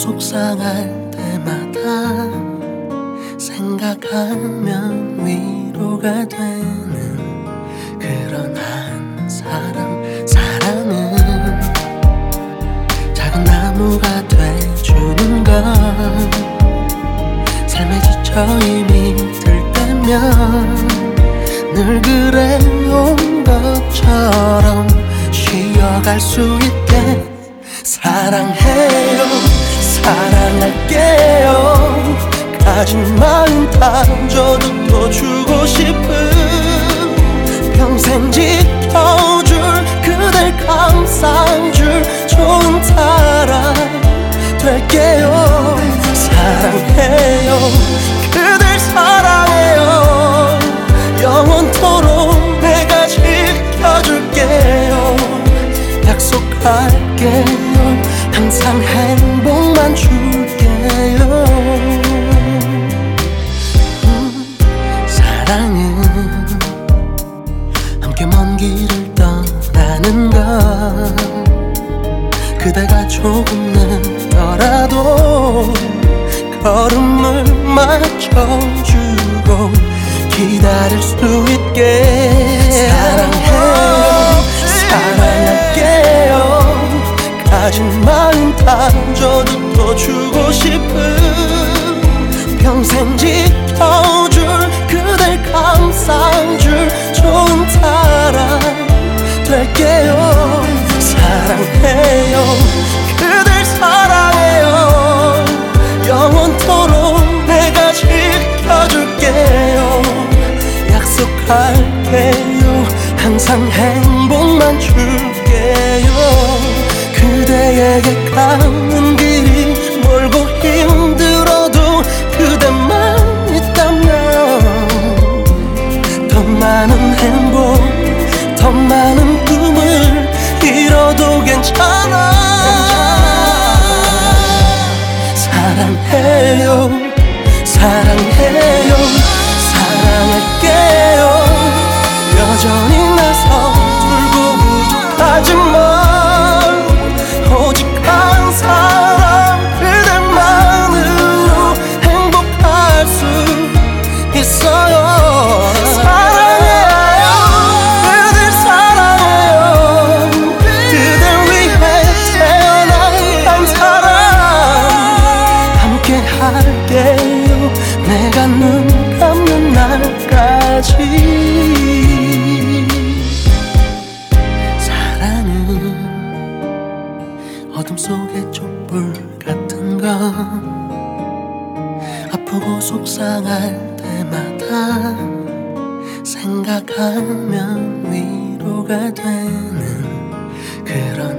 속상할 때마다 생각하면 위로가 되는 그런 한 사랑은 작은 나무가 돼주는 건 삶에 지쳐 이미 들 때면 늘 그래온 것처럼 쉬어갈 수 있게 사랑해요 사랑할게요 가진 마음 다 줘도 또 주고 싶은 평생 지켜줄 그댈 감싸줄 좋은 사람 될게요 사랑해요 그댈 사랑해요 영원토록 내가 지켜줄게요 약속할게요 항상 행복만 줄게요 사랑은 함께 먼 길을 떠나는 것 그대가 조금 늦더라도 걸음을 맞춰주고 기다릴 수 있게 사랑해요 사랑할게요 가진 마음 다 줘도 또 주고 싶은 평생 지켜줄 그댈 감싸줄 좋은 사람 될게요 사랑해요 그댈 사랑해요 영원토록 내가 지켜줄게요 약속할게요 항상 행복만 줄게요 그대에게 가는 길이 멀고 힘들어도 그대만 있다면 더 많은 행복 더 많은 꿈을 이뤄도 괜찮아 사랑해요 사랑해요 사랑할게요 여전히 나서 들고 부족하지만 오직 한 사람 그대만으로 행복할 수 있어요 사랑해요 그댈 사랑해요 그댈 위해 태어난 한 사람 함께 할게요 내가 눈 감는 날까지 사랑은 어둠 속의 촛불 같은 건 아프고 속상할 때마다 생각하면 위로가 되는 그런